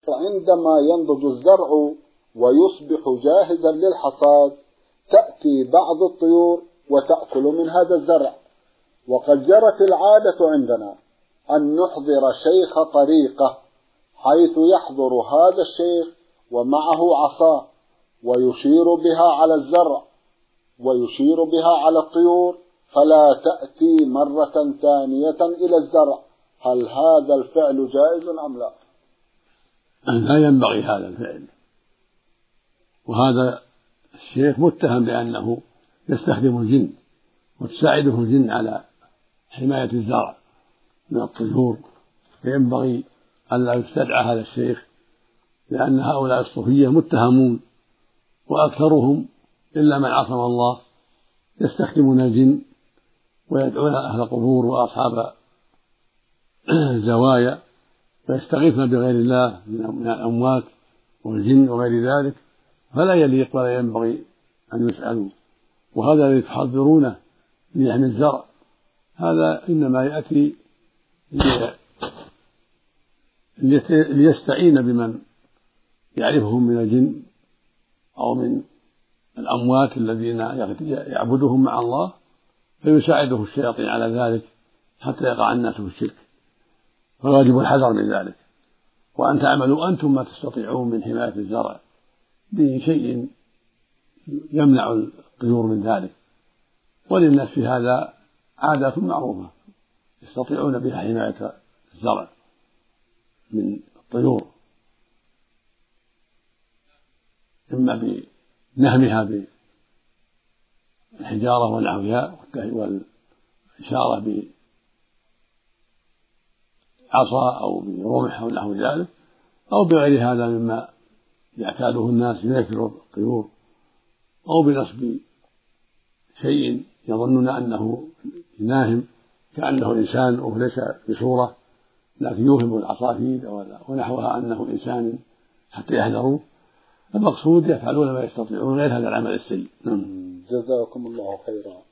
عندما ينضج الزرع ويصبح جاهزا للحصاد تأتي بعض الطيور وتأكل من هذا الزرع. وقد جرت العادة عندنا أن نحضر شيخ طريقة، حيث يحضر هذا الشيخ ومعه عصا ويشير بها على الزرع ويشير بها على الطيور فلا تأتي مرة ثانية إلى الزرع. هل هذا الفعل جائز أم لا؟ لا ينبغي هذا الفعل، وهذا الشيخ متهم بأنه يستخدم الجن وتساعده الجن على حماية الزرع من الطيور، فينبغي ألا يستدعى هذا الشيخ، لأن هؤلاء الصوفية متهمون، وأكثرهم إلا من عصم الله يستخدمون الجن ويدعون أهل القبور وأصحاب الزوايا ويستغيثون بغير الله من الأموات والجن وغير ذلك، فلا يليق ولا ينبغي أن يفعلوا. وهذا الذي تحضرونه ليحمي الزرع هذا إنما يأتي ليستعين بمن يعرفهم من الجن أو من الأموات الذين يعبدهم مع الله، فيساعده الشياطين على ذلك حتى يقع الناس في الشرك، فالواجب الحذر من ذلك، وأن تعملوا أنتم ما تستطيعون من حماية الزرع بشيء يمنع الطيور من ذلك. وللناس في هذا عادات معروفة يستطيعون بها حماية الزرع من الطيور، إما بنهمها بالحجارة ونحوها والإشارة بعصا أو برمح أو نحو ذلك، أو بغير هذا مما يعتاده الناس ليكثر الطيور، أو بنصب شيء يظنون أنه ناهم كأنه إنسان وهو ليس بصورة لكن يوهم العصافير ونحوها أنه إنسان حتى يحذروا. المقصود يفعلون ما يستطيعون غير هذا العمل السيء. جزاكم الله خيرا.